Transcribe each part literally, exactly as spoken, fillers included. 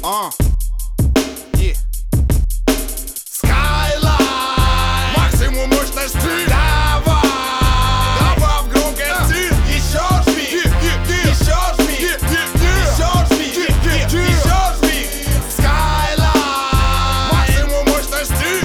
А. И. Skyline. Максимум мощности. Давай. Добавь громкости. Еще жми. Еще жми. Еще жми. Еще жми. Skyline. Максимум мощности.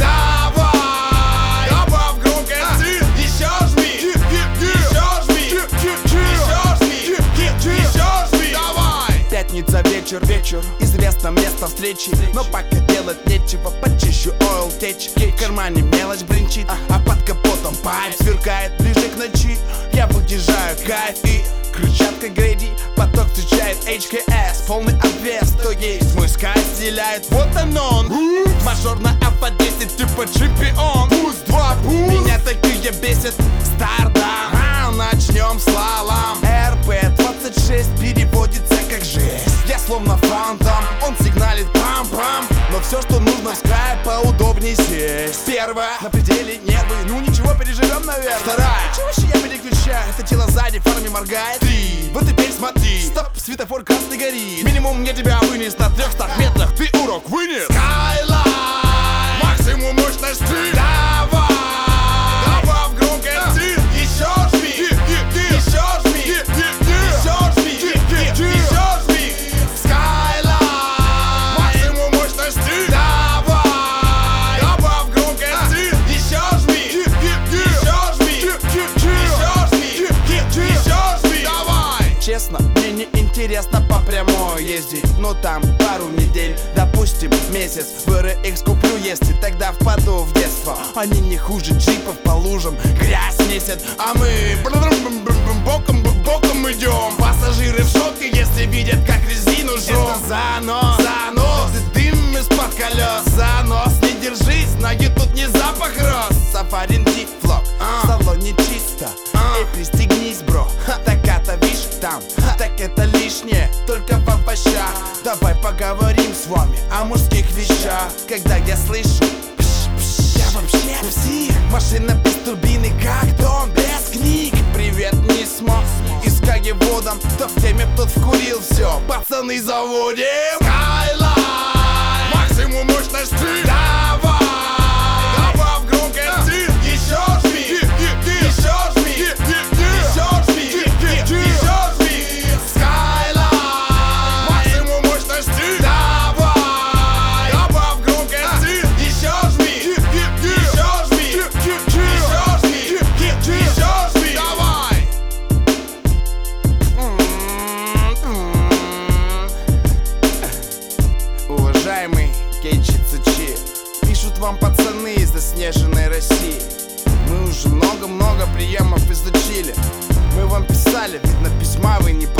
Давай. Добавь громкости. Еще жми. Еще жми. Еще жми. Еще жми. Давай. Пятница вечер, вечер, известно место встречи. Но пока делать нечего, почищу ойл течь. В кармане мелочь бренчит, а под капотом пайп сверкает ближе к ночи. Я выдержаю кайф и крыльчатка Грейди. Поток встречает эйч кей эс, полный обвес. То есть мой скай стреляет, вот он он. Мажор на альфа десять, типа чемпион. Пусть два, пусть. Меня такие бесит стардам. А, начнем слалом. эр пэ двадцать шесть переводится как жесть. Я словно фантом, он сигналит пам-пам. Но все, что нужно в скай, поудобней сесть. Первая, на пределе нервы, ну ничего, переживем, наверное. Вторая, чего вообще я переключаю? Это тело сзади фарами моргает. Три, вот теперь смотри. Стоп, светофор красный горит. Минимум мне тебя вынес на трехстах метрах. Ты урок вынес. Skyline. Максимум мощности. Давай. Добавь громкости. Еще жми. Еще жми. Еще жми. Еще жми. Skyline. Максимум мощности. Давай. Добавь громкости. Еще жми. Еще жми. Еще жми. Еще жми. Давай. Честно, мне не интересно по прямой ездить. Ну там пару недель, допустим месяц. В эр икс куплю, если тогда впаду в детство. Они не хуже джипов по лужам, грязь месяц. А мы боком боком идем. Пассажиры в шоке, если видят, как резину жрем. Это занос, Занос, дым из-под колес. Занос, не держись, ноги тут не запах роз. Сафарин флок, А. в салоне чисто. А. Эй, пристегнись, бро. Так это видишь там, так это лишнее, только в овощах. Давай поговорим с вами о мужских вещах. Когда я слышу пш-пш, я вообще псих. Машина без турбины, как дом без книг. Привет, не смог, из кагеводом. Кто в теме, тот вкурил все. Пацаны, заводим Skyline. Максимум мощности. Давай. Добавь громкости. Еще жми. Еще жми. Еще жми. Еще жми. Skyline. Максимум мощности. Давай. Добавь громкости. Еще жми. Еще жми. Еще жми. Еще жми. Давай. Уважаемый кей джи си джи, пишут вам пацаны из заснеженной России. Мы уже много-много приемов изучили. Мы вам писали, видно письма вы не